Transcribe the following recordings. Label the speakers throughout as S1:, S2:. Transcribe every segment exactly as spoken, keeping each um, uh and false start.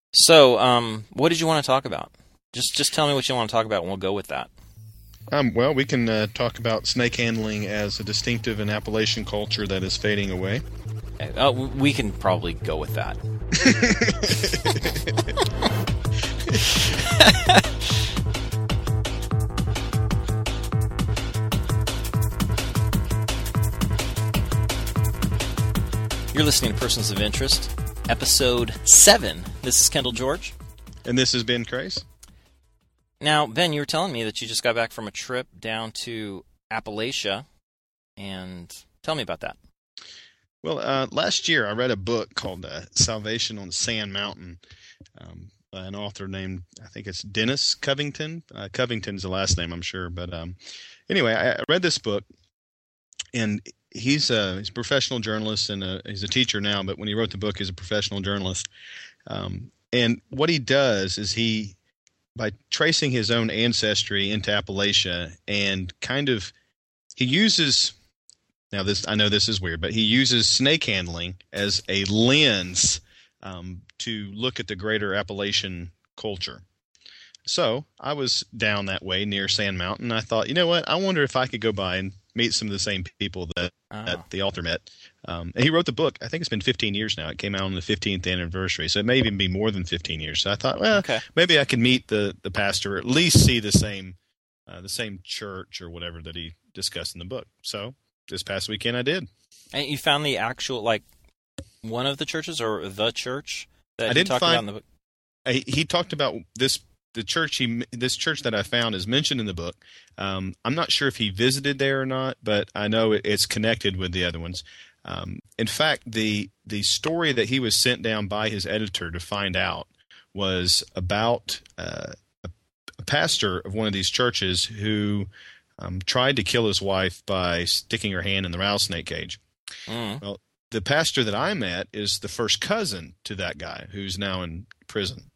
S1: So, um, what did you want to talk about? Just just tell me what you want to talk about, and we'll go with that.
S2: Um, well, we can uh, talk about snake handling as a distinctive and Appalachian culture that is fading away.
S1: Uh, we can probably go with that. You're listening to Persons of Interest, episode seven. This is Kendall George.
S2: And this is Ben Crace.
S1: Now, Ben, you were telling me that you just got back from a trip down to Appalachia, and tell me about that.
S2: Well, uh, last year I read a book called uh, Salvation on Sand Mountain, um, by an author named, I think it's Dennis Covington. Uh, Covington's the last name, I'm sure. But um, anyway, I, I read this book, and he's a, he's a professional journalist, and a, he's a teacher now, but when he wrote the book, he's a professional journalist. Um, and what he does is he, by tracing his own ancestry into Appalachia, and kind of, he uses, now this, I know this is weird, but he uses snake handling as a lens um, to look at the greater Appalachian culture. So I was down that way near Sand Mountain. I thought, you know what? I wonder if I could go by and meet some of the same people that,
S1: Oh.
S2: that the author met. Um, and he wrote the book. I think it's been fifteen years now. It came out on the fifteenth anniversary, so it may even be more than fifteen years. So I thought, well,
S1: Okay.
S2: maybe I could meet the, the pastor, or at least see the same uh, the same church or whatever that he discussed in the book. So this past weekend I did.
S1: And you found the actual, like, one of the churches or the church that
S2: I
S1: you
S2: didn't
S1: talked
S2: find-
S1: about in the book?
S2: He, he talked about this. The church he this church that I found is mentioned in the book. Um, I'm not sure if he visited there or not, but I know it, it's connected with the other ones. Um, in fact, the the story that he was sent down by his editor to find out was about uh, a, a pastor of one of these churches who um, tried to kill his wife by sticking her hand in the rattlesnake cage.
S1: Mm.
S2: Well, the pastor that I met is the first cousin to that guy who's now in prison.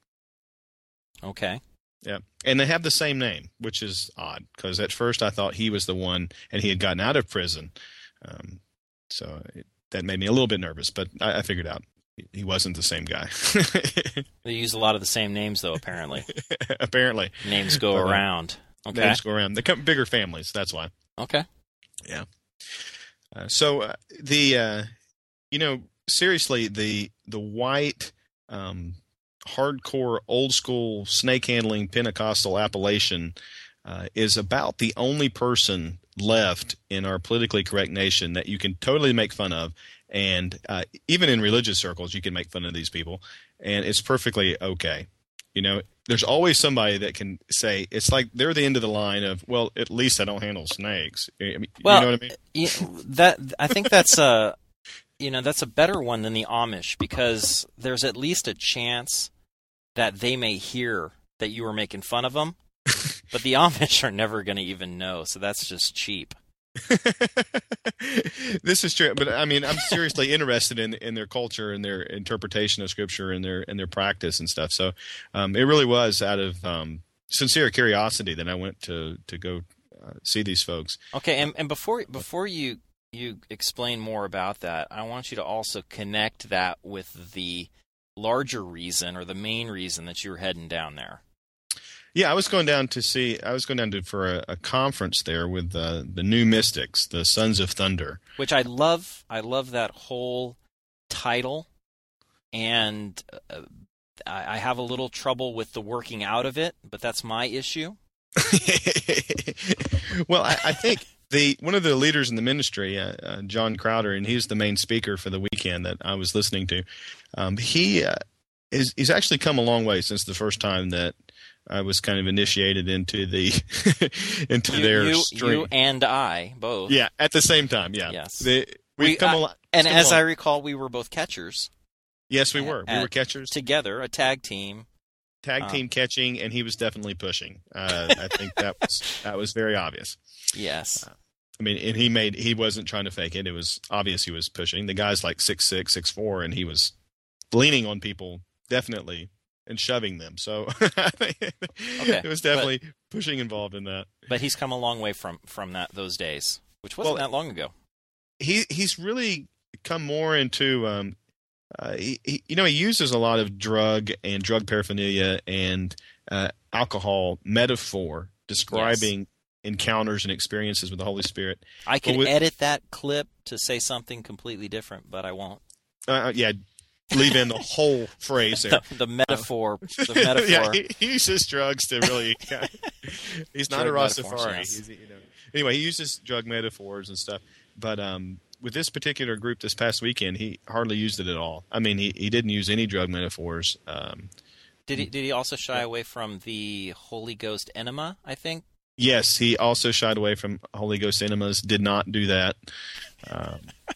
S1: Okay.
S2: Yeah, and they have the same name, which is odd, because at first I thought he was the one, and he had gotten out of prison. Um, so it, that made me a little bit nervous, but I, I figured out he wasn't the same guy.
S1: They use a lot of the same names, though, apparently.
S2: Apparently.
S1: Names go
S2: But, uh,
S1: around. Okay.
S2: Names go around. They come bigger families, that's why.
S1: Okay.
S2: Yeah. Uh, so uh, the, uh, you know, seriously, the the white... Um, hardcore, old-school, snake-handling Pentecostal Appalachian uh, is about the only person left in our politically correct nation that you can totally make fun of, and uh, even in religious circles, you can make fun of these people, and it's perfectly okay. You know, there's always somebody that can say, it's like they're the end of the line of, well, at least I don't handle snakes. I mean,
S1: Well,
S2: you know what I mean?
S1: you, that I think that's a, you know, that's a better one than the Amish, because there's at least a chance that they may hear that you were making fun of them, but the Amish are never going to even know, so that's just cheap.
S2: This is true, but I mean, I'm seriously interested in in their culture and their interpretation of Scripture and their and their practice and stuff. So, um, it really was out of um, sincere curiosity that I went to to go uh, see these folks.
S1: Okay, and, and before before you you explain more about that, I want you to also connect that with the larger reason, or the main reason, that you were heading down there.
S2: Yeah, I was going down to see. I was going down to for a, a conference there with uh, the New Mystics, the Sons of Thunder.
S1: Which I love. I love that whole title, and uh, I, I have a little trouble with the working out of it, but that's my issue.
S2: Well, I, I think the one of the leaders in the ministry, uh, uh, John Crowder, and he's the main speaker for the weekend that I was listening to. Um, he uh, is he's actually come a long way since the first time that I was kind of initiated into the into
S1: You,
S2: their
S1: you,
S2: stream.
S1: you and I both.
S2: Yeah, at the same time. Yeah.
S1: Yes.
S2: They, we've
S1: We-
S2: come
S1: I-
S2: a lot.
S1: And
S2: come
S1: as I
S2: along.
S1: recall, we were both catchers.
S2: Yes, we were. We
S1: at-
S2: were catchers,
S1: together, a tag team.
S2: tag
S1: um,
S2: team catching, and he was definitely pushing. Uh, I think that was that was very obvious.
S1: Yes.
S2: I mean, and he made he wasn't trying to fake it. It was obvious he was pushing. The guy's like six six, six four, and he was leaning on people definitely and shoving them. So I think it was definitely pushing involved in that.
S1: But he's come a long way from from that those days, which wasn't
S2: Well,
S1: that long ago.
S2: He he's really come more into um, uh, he, he, you know, he uses a lot of drug and drug paraphernalia and uh, alcohol metaphor describing yes. encounters and experiences with the Holy Spirit.
S1: I could
S2: with,
S1: edit that clip to say something completely different, but I won't.
S2: Uh, yeah, leave in the whole phrase there.
S1: the, the metaphor. Uh, the metaphor.
S2: Yeah, he, he uses drugs to really. Yeah, he's not drug a Rastafari. Yes. He's, you know. Anyway, he uses drug metaphors and stuff, but um, with this particular group this past weekend, he hardly used it at all. I mean, he, he didn't use any drug metaphors. Um,
S1: did he? Did he also shy away from the Holy Ghost enema? I think.
S2: Yes, he also shied away from Holy Ghost enemas. Did not do that. Um,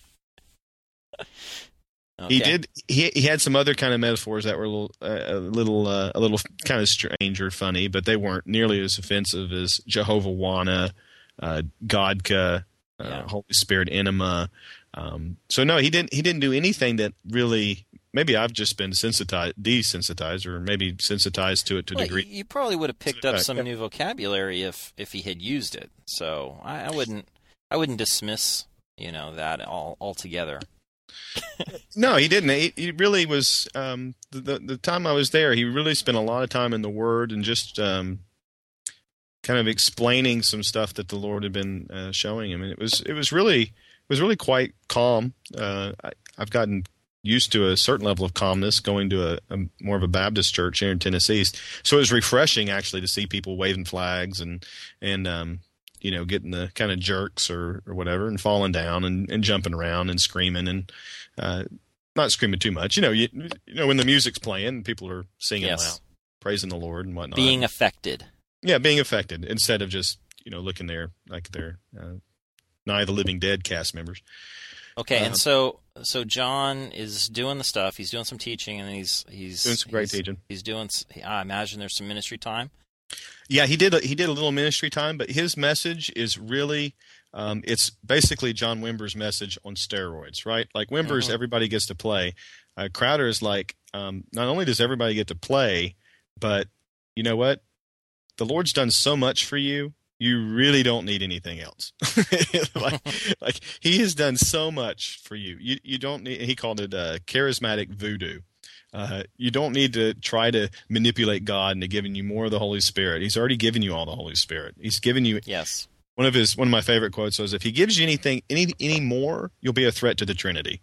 S2: okay. He did. He he had some other kind of metaphors that were a little, uh, a little, uh, a little kind of strange or funny, but they weren't nearly as offensive as Jehovah Wana, uh, Godka, uh, yeah. Holy Spirit enema. Um, so no, he didn't. He didn't do anything that really. Maybe I've just been sensitized, desensitized, or maybe sensitized to it to a
S1: well,
S2: degree.
S1: You probably would have picked up some new vocabulary if, if he had used it. So I, I wouldn't I wouldn't dismiss you know that all altogether.
S2: No, he didn't. He, he really was. Um, the, the the time I was there, he really spent a lot of time in the Word and just um, kind of explaining some stuff that the Lord had been uh, showing him. And it was it was really it was really quite calm. Uh, I, I've gotten used to a certain level of calmness going to a, a more of a Baptist church here in Tennessee. So it was refreshing actually to see people waving flags and, and, um, you know, getting the kind of jerks or, or whatever and falling down and, and jumping around and screaming and, uh, not screaming too much. You know, you, you know, when the music's playing, people are singing
S1: yes.
S2: loud, praising the Lord and whatnot.
S1: Being affected.
S2: Yeah. Being affected instead of just, you know, looking there like they're, uh, Night of the Living Dead cast members.
S1: Okay,
S2: um,
S1: and so so John is doing the stuff. He's doing some teaching, and he's he's
S2: doing some great
S1: he's,
S2: teaching.
S1: He's doing. I imagine there's some ministry time.
S2: Yeah, he did. A, he did a little ministry time, but his message is really, um, it's basically John Wimber's message on steroids, right? Like Wimber's, mm-hmm. everybody gets to play. Uh, Crowder is like, um, not only does everybody get to play, but you know what? The Lord's done so much for you. You really don't need anything else. like, like he has done so much for you. You you don't need. He called it uh, charismatic voodoo. Uh, you don't need to try to manipulate God into giving you more of the Holy Spirit. He's already given you all the Holy Spirit. He's given you.
S1: Yes.
S2: One of his one of my favorite quotes was, "If He gives you anything any any more, you'll be a threat to the Trinity."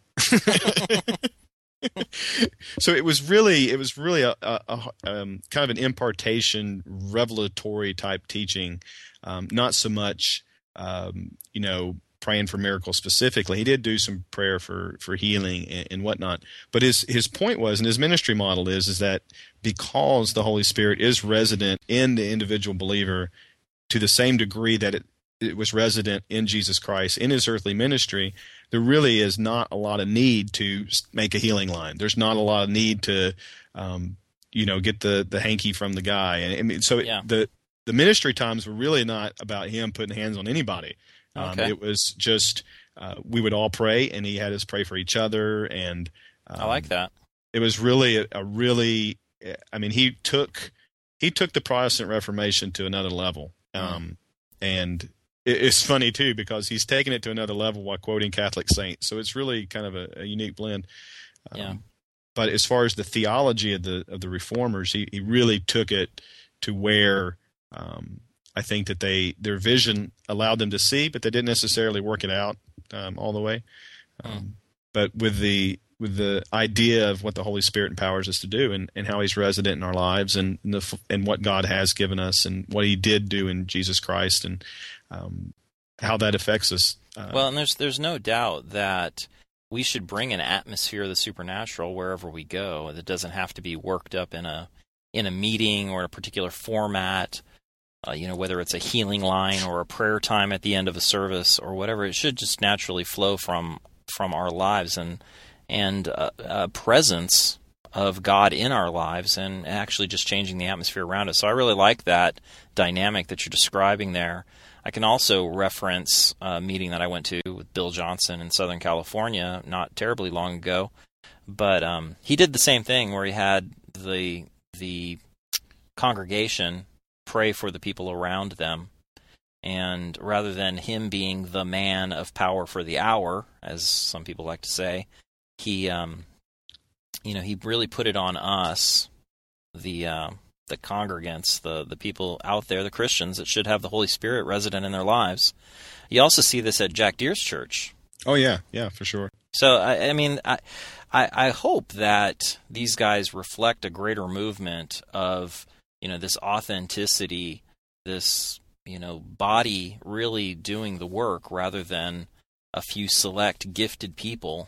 S2: So it was really, it was really a, a, a um, kind of an impartation, revelatory type teaching. Um, not so much, um, you know, praying for miracles specifically. He did do some prayer for, for healing and, and whatnot. But his his point was, and his ministry model is, is that because the Holy Spirit is resident in the individual believer to the same degree that it, it was resident in Jesus Christ in his earthly ministry, there really is not a lot of need to make a healing line. There's not a lot of need to, um, you know, get the, the hanky from the guy. And I mean, so
S1: yeah.
S2: it, the the ministry times were really not about him putting hands on anybody. Um,
S1: okay.
S2: It was just uh, we would all pray, and he had us pray for each other. And um,
S1: I like that.
S2: It was really a, a really, I mean, he took he took the Protestant Reformation to another level. Um, mm. And it's funny, too, because he's taken it to another level while quoting Catholic saints. So it's really kind of a, a unique blend. Um,
S1: yeah.
S2: But as far as the theology of the of the Reformers, he, he really took it to where um, I think that they their vision allowed them to see, but they didn't necessarily work it out um, all the way. Um, mm. But with the with the idea of what the Holy Spirit empowers us to do, and, and how He's resident in our lives, and and, the, and what God has given us, and what He did do in Jesus Christ, and um, how that affects us. Uh,
S1: well, and there's there's no doubt that we should bring an atmosphere of the supernatural wherever we go. It doesn't have to be worked up in a in a meeting or a particular format. Uh, you know, whether it's a healing line or a prayer time at the end of a service or whatever, it should just naturally flow from from our lives and and uh, a presence of God in our lives, and actually just changing the atmosphere around us. So I really like that dynamic that you're describing there. I can also reference a meeting that I went to with Bill Johnson in Southern California not terribly long ago, but um, he did the same thing where he had the the congregation pray for the people around them, and rather than him being the man of power for the hour, as some people like to say, he um, you know, he really put it on us, the uh, the congregants, the the people out there, the Christians that should have the Holy Spirit resident in their lives. You also see this at Jack Deere's church.
S2: Oh yeah, yeah, for sure.
S1: So I, I mean, I, I I hope that these guys reflect a greater movement of, you know, this authenticity, this, you know, body really doing the work rather than a few select gifted people.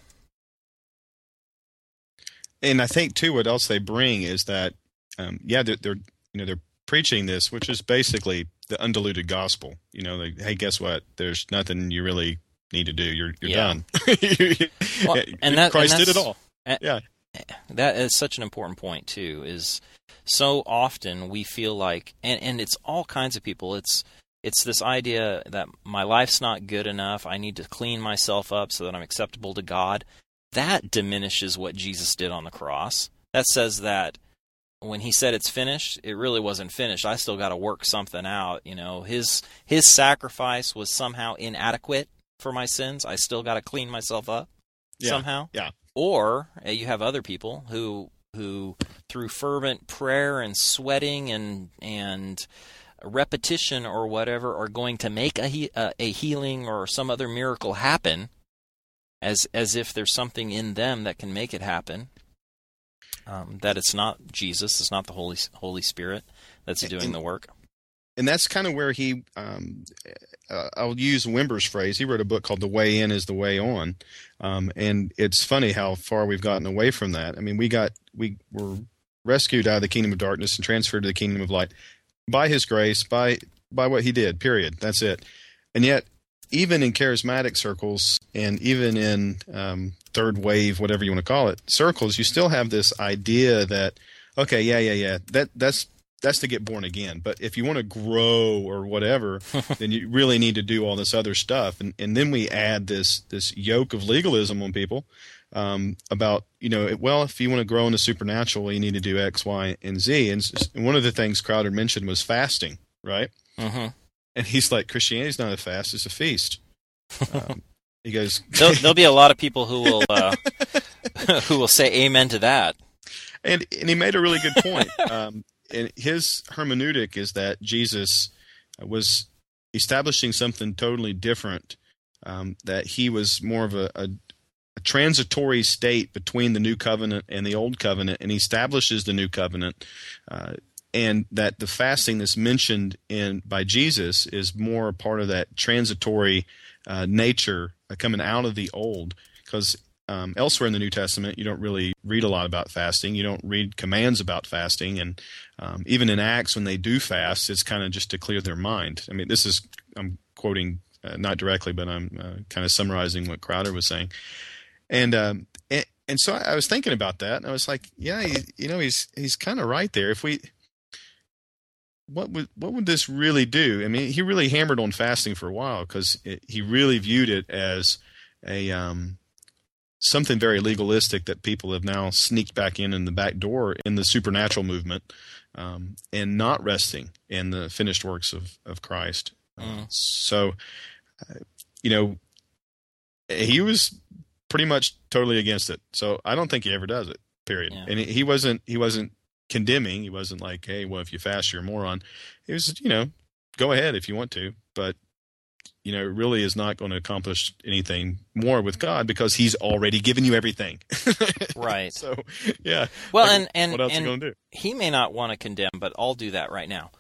S2: And I think too, what else they bring is that, um, yeah, they're, they're you know they're preaching this, which is basically the undiluted gospel. You know, like, hey, guess what? There's nothing you really need to do. You're you're
S1: Yeah.
S2: done.
S1: Well, and that-
S2: Christ
S1: and
S2: did it
S1: that's-
S2: all.
S1: and-
S2: Yeah.
S1: That is such an important point too. Is so often we feel like, and, and it's all kinds of people. It's it's this idea that my life's not good enough. I need to clean myself up so that I'm acceptable to God. That diminishes what Jesus did on the cross. That says that when he said it's finished, it really wasn't finished. I still got to work something out. You know, his his sacrifice was somehow inadequate for my sins. I still got to clean myself up
S2: Yeah.
S1: somehow.
S2: Yeah.
S1: Or uh, you have other people who who through fervent prayer and sweating and and repetition or whatever are going to make a he, uh, a healing or some other miracle happen, as as if there's something in them that can make it happen. Um, that it's not Jesus, it's not the Holy Holy Spirit that's doing
S2: And-
S1: the work.
S2: And that's kind of where he, um, uh, I'll use Wimber's phrase. He wrote a book called The Way In is the Way On. Um, and it's funny how far we've gotten away from that. I mean, we got, we were rescued out of the kingdom of darkness and transferred to the kingdom of light by his grace, by, by what he did, period. That's it. And yet, even in charismatic circles and even in um, third wave, whatever you want to call it, circles, you still have this idea that, okay, yeah, yeah, yeah, that that's that's to get born again. But if you want to grow or whatever, then you really need to do all this other stuff. And and then we add this this yoke of legalism on people um, about, you know, well, if you want to grow in the supernatural, you need to do X, Y, and Z. And, s- and one of the things Crowder mentioned was fasting, right?
S1: Mm-hmm.
S2: And he's like, Christianity's not a fast, it's a feast. Um, he goes,
S1: There'll, there'll be a lot of people who will uh, who will say amen to that.
S2: and and he made a really good point. Um, and his hermeneutic is that Jesus was establishing something totally different. Um, that he was more of a, a, a transitory state between the new covenant and the old covenant, and he establishes the new covenant. Uh, and that the fasting that's mentioned in by Jesus is more a part of that transitory uh, nature uh, coming out of the old, because um, elsewhere in the New Testament you don't really read a lot about fasting. You don't read commands about fasting, and um, even in Acts when they do fast, it's kind of just to clear their mind. I mean, this is I'm quoting uh, not directly, but I'm uh, kind of summarizing what Crowder was saying, and um, and, and so I was thinking about that, and I was like, yeah, he, you know, he's he's kind of right there. If we What would what would this really do? I mean, he really hammered on fasting for a while because he really viewed it as a um, something very legalistic that people have now sneaked back in in the back door in the supernatural movement, um, and not resting in the finished works of of Christ.
S1: Mm.
S2: Uh, so, uh, you know, he was pretty much totally against it. So I don't think he ever does it. Period.
S1: Yeah.
S2: And he wasn't he wasn't. condemning. He wasn't like, hey, well, if you fast, you're a moron. It was, you know, go ahead if you want to, but you know, it really is not going to accomplish anything more with God because he's already given you everything.
S1: Right.
S2: So, yeah.
S1: Well,
S2: Like,
S1: and and,
S2: what else
S1: and
S2: are you going to do?
S1: he may not want to condemn, but I'll do that right now.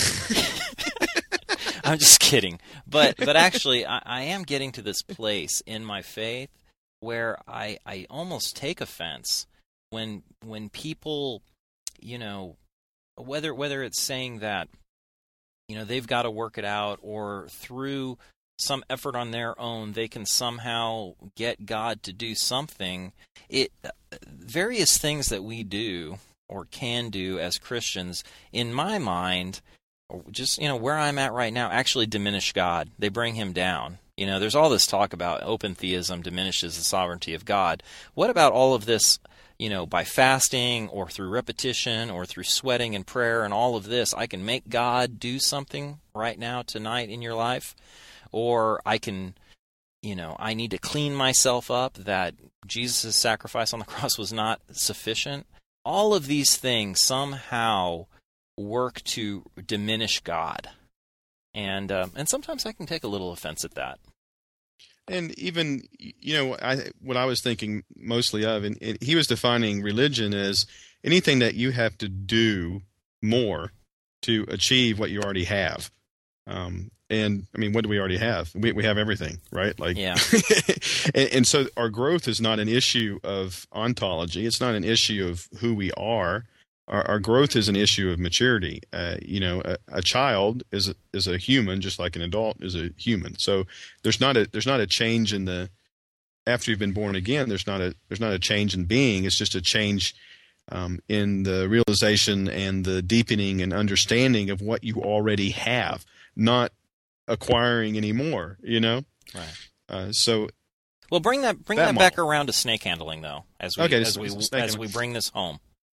S1: I'm just kidding. But but actually, I, I am getting to this place in my faith where I I almost take offense when when people, you know, whether whether it's saying that, you know, they've got to work it out, or through some effort on their own they can somehow get God to do something. It various things that we do or can do as Christians, in my mind, or just, you know, where I'm at right now, actually diminish God. They bring him down. You know, there's all this talk about open theism diminishes the sovereignty of God. What about all of this? You know, by fasting or through repetition or through sweating and prayer and all of this, I can make God do something right now, tonight in your life, or I can you know, I need to clean myself up, that Jesus' sacrifice on the cross was not sufficient. All of these things somehow work to diminish God. And uh, and sometimes I can take a little offense at that.
S2: And even, you know, I what I was thinking mostly of, and, and he was defining religion as anything that you have to do more to achieve what you already have. Um, and I mean, what do we already have? We we have everything, right? Like,
S1: yeah.
S2: and, and so our growth is not an issue of ontology. It's not an issue of who we are. Our, our growth is an issue of maturity. Uh, you know, a, a child is a, is a human, just like an adult is a human. So there's not a there's not a change in the after you've been born again. There's not a there's not a change in being. It's just a change um, in the realization and the deepening and understanding of what you already have, not acquiring any more. You know,
S1: right?
S2: Uh, so.
S1: Well, bring that bring that, that back around to snake handling, though, as we
S2: okay,
S1: as
S2: so,
S1: we
S2: so
S1: as we bring this home.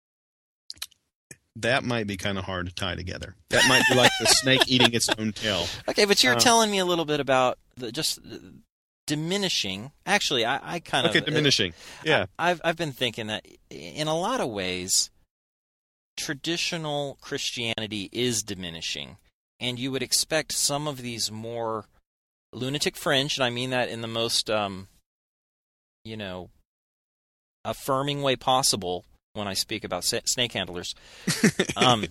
S2: That might be kind of hard to tie together. That might be like the snake eating its own tail.
S1: Okay, but you're
S2: um,
S1: telling me a little bit about the, just diminishing. Actually, I, I kind
S2: okay,
S1: of
S2: okay diminishing. Yeah,
S1: I, I've I've been thinking that in a lot of ways, traditional Christianity is diminishing, and you would expect some of these more lunatic fringe, and I mean that in the most, um, you know, affirming way possible. When I speak about snake handlers, um,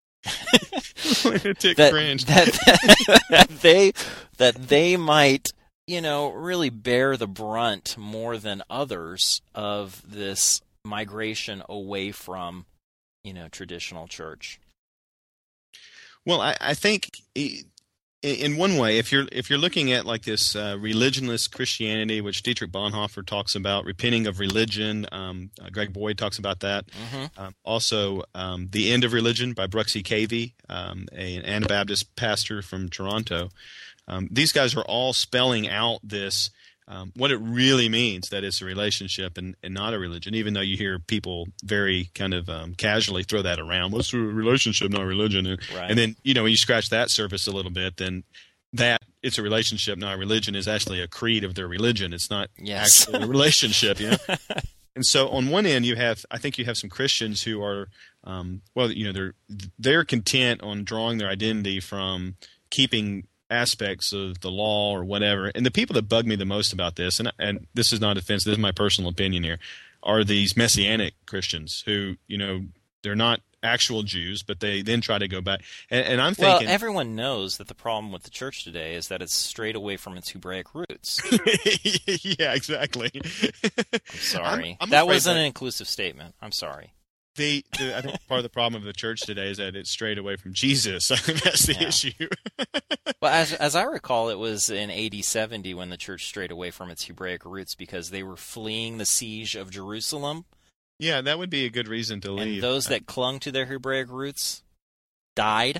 S1: that, that, that they that they might, you know, really bear the brunt more than others of this migration away from, you know, traditional church.
S2: Well, I, I think in one way, if you're if you're looking at like this uh, religionless Christianity, which Dietrich Bonhoeffer talks about, repenting of religion, um, uh, Greg Boyd talks about that.
S1: Mm-hmm.
S2: Um, also, um, The End of Religion by Brooks E. Cavey, um, a, an Anabaptist pastor from Toronto. Um, these guys are all spelling out this, um, what it really means, that it's a relationship and, and not a religion, even though you hear people very kind of um, casually throw that around. What's a relationship, not religion? And,
S1: right.
S2: and then, you know, when you scratch that surface a little bit, then that it's a relationship, not a religion, is actually a creed of their religion. It's not
S1: yes.
S2: actually a relationship, you know? And so on one end, you have, I think you have some Christians who are, um, well, you know, they're they're content on drawing their identity from keeping aspects of the law or whatever. And the people that bug me the most about this, and and this is not offensive, this is my personal opinion here, are these Messianic Christians who, you know, they're not actual Jews, but they then try to go back. And, and I'm thinking,
S1: well, everyone knows that the problem with the church today is that it's strayed away from its Hebraic roots.
S2: Yeah, exactly.
S1: I'm sorry.
S2: I'm, I'm
S1: that wasn't
S2: that
S1: an inclusive statement. I'm sorry.
S2: The, the I think part of the problem of the church today is that it's strayed away from Jesus. I think that's the
S1: yeah.
S2: issue.
S1: Well, as as I recall, it was in A D seventy when the church strayed away from its Hebraic roots because they were fleeing the siege of Jerusalem.
S2: Yeah, that would be a good reason to leave.
S1: And those that clung to their Hebraic roots died.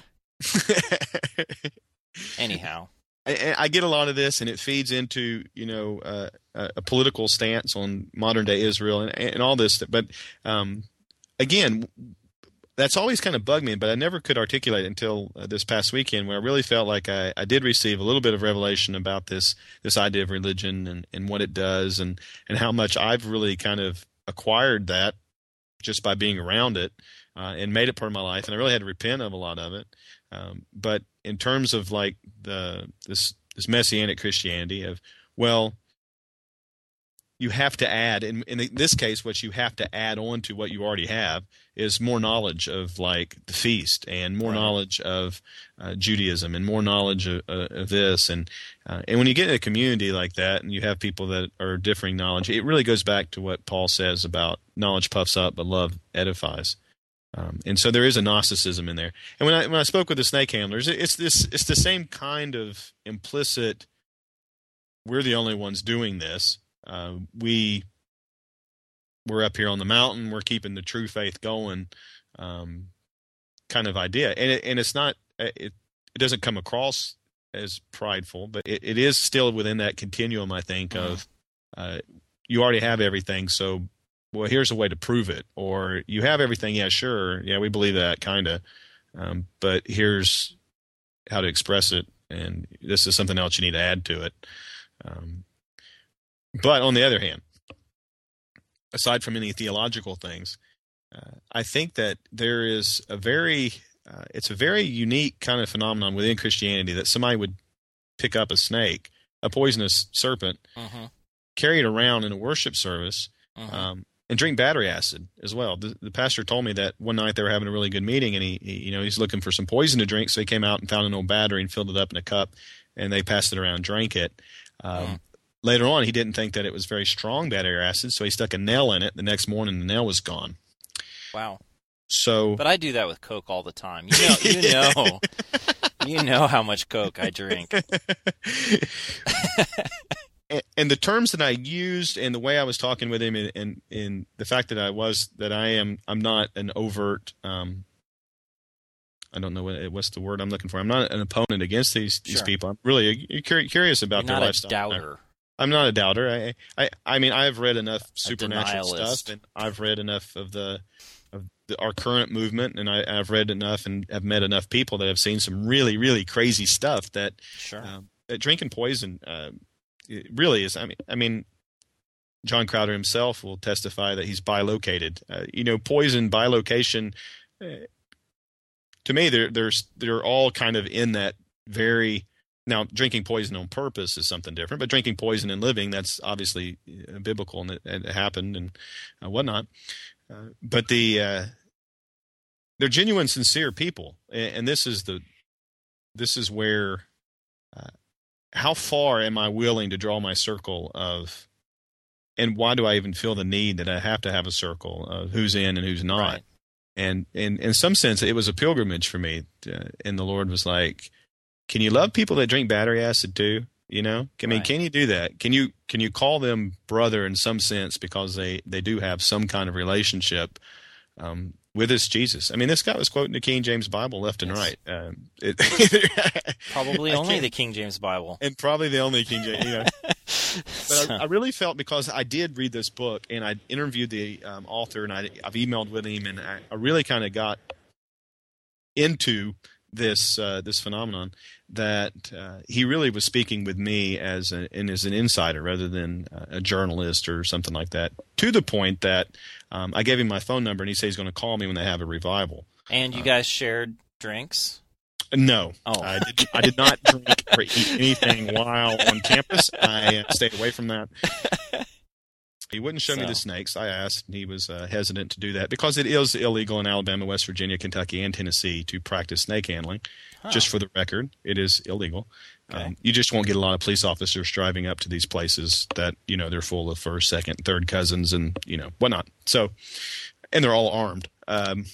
S1: Anyhow.
S2: I, I get a lot of this, and it feeds into, you know, uh, a political stance on modern day Israel and, and all this. But um, again, that's always kind of bugged me, but I never could articulate it until uh, this past weekend, where I really felt like I, I did receive a little bit of revelation about this this idea of religion and, and what it does, and, and how much I've really kind of acquired that just by being around it uh, and made it part of my life. And I really had to repent of a lot of it. Um, but in terms of like the this this Messianic Christianity of, well, you have to add, in, in this case, what you have to add on to what you already have is more knowledge of like the feast and more
S1: right.
S2: knowledge of uh, Judaism and more knowledge of, uh, of this. And uh, and when you get in a community like that and you have people that are differing knowledge, it really goes back to what Paul says about knowledge puffs up, but love edifies. Um, and so there is a Gnosticism in there. And when I when I spoke with the snake handlers, it's this it's the same kind of implicit, we're the only ones doing this. Uh, we we're up here on the mountain. We're keeping the true faith going, um, kind of idea. And it, and it's not it it doesn't come across as prideful, but it, it is still within that continuum. I think mm-hmm. of uh, you already have everything, so well, here's a way to prove it. Or you have everything, yeah, sure, yeah, we believe that kind of, um, but here's how to express it, and this is something else you need to add to it. Um, but on the other hand, aside from any theological things, uh, I think that there is a very, uh, it's a very unique kind of phenomenon within Christianity that somebody would pick up a snake, a poisonous serpent,
S1: Mm-hmm.
S2: carry it around in a worship service,
S1: Mm-hmm.
S2: um, and drink battery acid as well. The, the pastor told me that one night they were having a really good meeting, and he, he, you know, he's looking for some poison to drink, so he came out and found an old battery and filled it up in a cup, and they passed it around, drank it. Um,
S1: Mm.
S2: Later on, he didn't think that it was very strong battery acid, so he stuck a nail in it. The next morning, the nail was gone.
S1: Wow.
S2: So,
S1: But I do that with Coke all the time. You know, you know, you know how much Coke I drink.
S2: and, and the terms that I used and the way I was talking with him, and, and, and the fact that I was that I am I'm not an overt. Um, I don't know what what's the word I'm looking for. I'm not an opponent against these these
S1: Sure.
S2: people. I'm really curious about
S1: You're
S2: their
S1: not a
S2: lifestyle.
S1: doubter.
S2: I'm not a doubter. I, I, I mean, I've read enough supernatural
S1: denialist.
S2: stuff, and I've read enough of the of the, our current movement, and I, I've read enough and have met enough people that have seen some really, really crazy stuff. That,
S1: Sure.
S2: um, that drinking poison uh, it really is. I mean, I mean, John Crowder himself will testify that he's bilocated. Uh, you know, poison, bilocation. Uh, to me, they're they're they're all kind of in that very. Now, drinking poison on purpose is something different, but drinking poison and living, that's obviously uh, biblical, and it, it happened and uh, whatnot. Uh, but the uh, they're genuine, sincere people, and, and this is the this is where uh, how far am I willing to draw my circle of, and why do I even feel the need that I have to have a circle of who's in and who's not?
S1: Right.
S2: And, and in some sense, it was a pilgrimage for me, uh, and the Lord was like, can you love people that drink battery acid too? You know, I mean,
S1: Right.
S2: can you do that? Can you can you call them brother in some sense because they, they do have some kind of relationship um, with this Jesus? I mean, this guy was quoting the King James Bible left and
S1: Yes.
S2: right. Um, it,
S1: Probably
S2: I
S1: only
S2: can't-
S1: the King James Bible.
S2: and probably the only King James. You know, but
S1: So-
S2: I, I really felt, because I did read this book and I interviewed the um, author, and I, I've emailed with him, and I, I really kind of got into this uh, this phenomenon, that uh, he really was speaking with me as a, and as an insider rather than a journalist or something like that. To the point that um, I gave him my phone number, and he said he's going to call me when they have a revival.
S1: and you guys shared drinks?
S2: No,
S1: Oh.
S2: I did. I did not drink or eat anything while on campus. I uh, stayed away from that. He wouldn't show me
S1: So.
S2: the snakes. I asked, and he was uh, hesitant to do that because it is illegal in Alabama, West Virginia, Kentucky, and Tennessee to practice snake handling.
S1: Huh.
S2: Just for the record, it is illegal.
S1: Okay.
S2: Um, you just won't get a lot of police officers driving up to these places that, you know, they're full of first, second, third cousins and, you know, whatnot. So, and they're all armed. Um,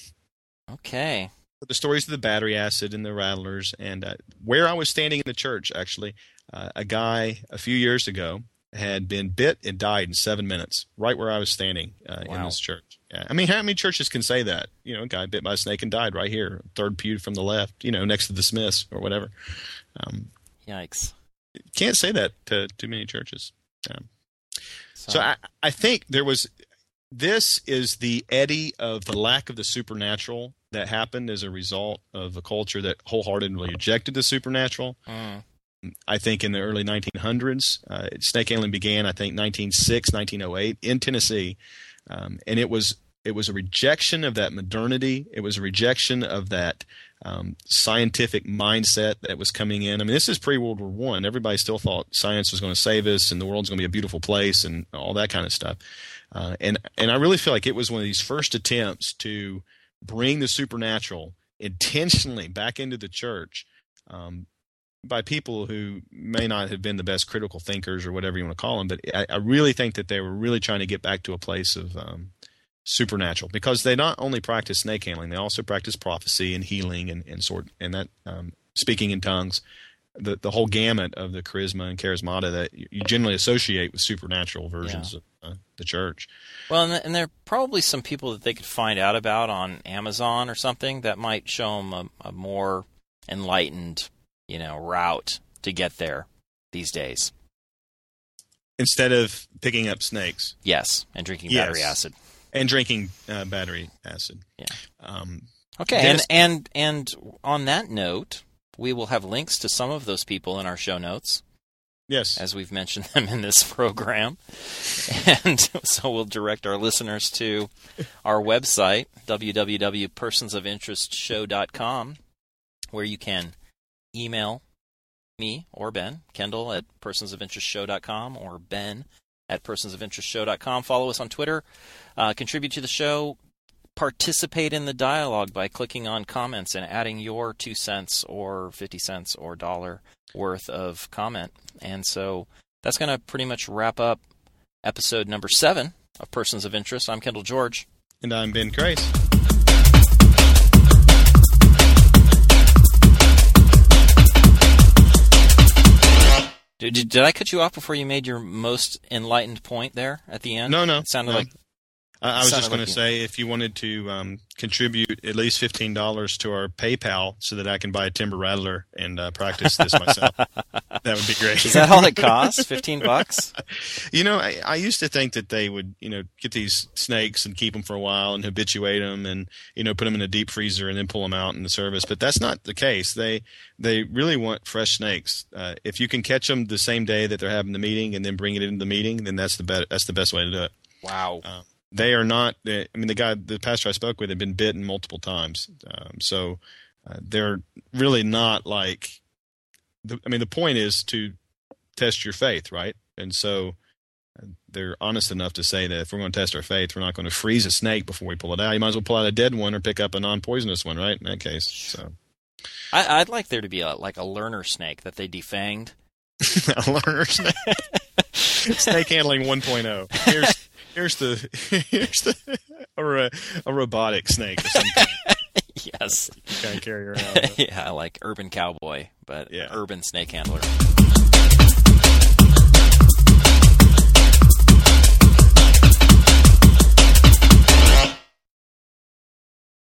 S1: Okay.
S2: the stories of the battery acid and the rattlers, and uh, where I was standing in the church, actually, uh, a guy a few years ago had been bit and died in seven minutes, right where I was standing uh, in
S1: Wow.
S2: this church. Yeah. I mean, how many churches can say that? You know, a guy bit by a snake and died right here, third pew from the left, you know, next to the Smiths or whatever. Um,
S1: Yikes.
S2: can't say that to too many churches. Um,
S1: So,
S2: so I, I think there was, this is the eddy of the lack of the supernatural that happened as a result of a culture that wholeheartedly rejected the supernatural.
S1: mm,
S2: I think in the early nineteen hundreds, uh, snake handling began, I think, nineteen oh six, nineteen oh eight in Tennessee. Um, and it was it was a rejection of that modernity. It was a rejection of that um, scientific mindset that was coming in. I mean, this is pre-World War One. Everybody still thought science was going to save us and the world's going to be a beautiful place and all that kind of stuff. Uh, and and I really feel like it was one of these first attempts to bring the supernatural intentionally back into the church um, by people who may not have been the best critical thinkers or whatever you want to call them. But I, I really think that they were really trying to get back to a place of um, supernatural, because they not only practice snake handling, they also practice prophecy and healing and, and sort and that um, speaking in tongues. The the whole gamut of the charisma and charismata that you generally associate with supernatural versions
S1: Yeah.
S2: of uh, the church.
S1: well, and, and there are probably some people that they could find out about on Amazon or something that might show them a, a more enlightened, you know, route to get there these days.
S2: Instead of picking up snakes
S1: Yes, and drinking
S2: Yes.
S1: battery acid.
S2: and drinking uh, battery acid.
S1: Yeah.
S2: Um,
S1: Okay,
S2: Dennis-
S1: and, and and on that note, we will have links to some of those people in our show notes.
S2: Yes.
S1: as we've mentioned them in this program. And so we'll direct our listeners to our website, w w w dot persons of interest show dot com, where you can email me or Ben, Kendall at persons of interest show dot com, or Ben at persons of interest show dot com. Follow us on Twitter, uh, contribute to the show, participate in the dialogue by clicking on comments and adding your two cents or fifty cents or dollar worth of comment. And so that's going to pretty much wrap up episode number seven of Persons of Interest. I'm Kendall George.
S2: And I'm Ben Crace.
S1: Did, did, did I cut you off before you made your most enlightened point there at the end?
S2: No, no.
S1: It sounded
S2: no.
S1: like...
S2: I, I was just going
S1: like
S2: to say, if you wanted to um, contribute at least fifteen dollars to our PayPal so that I can buy a timber rattler and uh, practice this myself, that would be great.
S1: Is that all it costs? fifteen bucks?
S2: You know, I, I used to think that they would, you know, get these snakes and keep them for a while and habituate them and, you know, put them in a deep freezer and then pull them out in the service. But that's not the case. They they really want fresh snakes. Uh, if you can catch them the same day that they're having the meeting and then bring it into the meeting, then that's the be- that's the best way to do it.
S1: Wow.
S2: Uh, They are not. I mean, the guy, the pastor I spoke with, had been bitten multiple times. Um, so uh, they're really not like. The, I mean, the point is to test your faith, right? And so uh, they're honest enough to say that if we're going to test our faith, we're not going to freeze a snake before we pull it out. You might as well pull out a dead one or pick up a non-poisonous one, right? In that case, so
S1: I, I'd like there to be a, like a learner snake that they defanged.
S2: a learner snake. Snake handling one point oh. Here's. Here's the here's the or a, a robotic snake or something.
S1: Yes,
S2: you kind of carry around.
S1: Yeah, like urban cowboy, but
S2: yeah.
S1: urban snake handler.